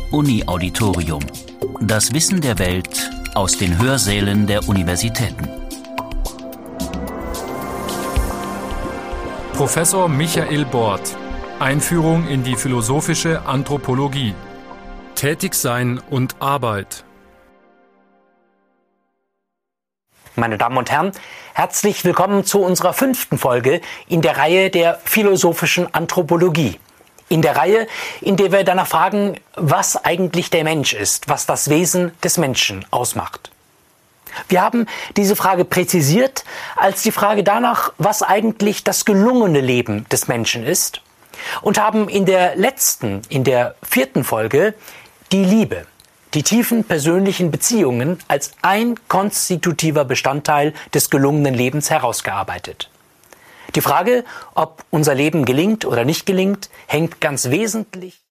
Uni-Auditorium. Das Wissen der Welt aus den Hörsälen der Universitäten. Professor Michael Bort. Einführung in die philosophische Anthropologie. Tätigsein und Arbeit. Meine Damen und Herren, herzlich willkommen zu unserer 5. Folge in der Reihe der philosophischen Anthropologie. In der Reihe, in der wir danach fragen, was eigentlich der Mensch ist, was das Wesen des Menschen ausmacht. Wir haben diese Frage präzisiert als die Frage danach, was eigentlich das gelungene Leben des Menschen ist, und haben in der 4. Folge, die Liebe, die tiefen persönlichen Beziehungen als ein konstitutiver Bestandteil des gelungenen Lebens herausgearbeitet. Die Frage, ob unser Leben gelingt oder nicht gelingt, hängt ganz wesentlich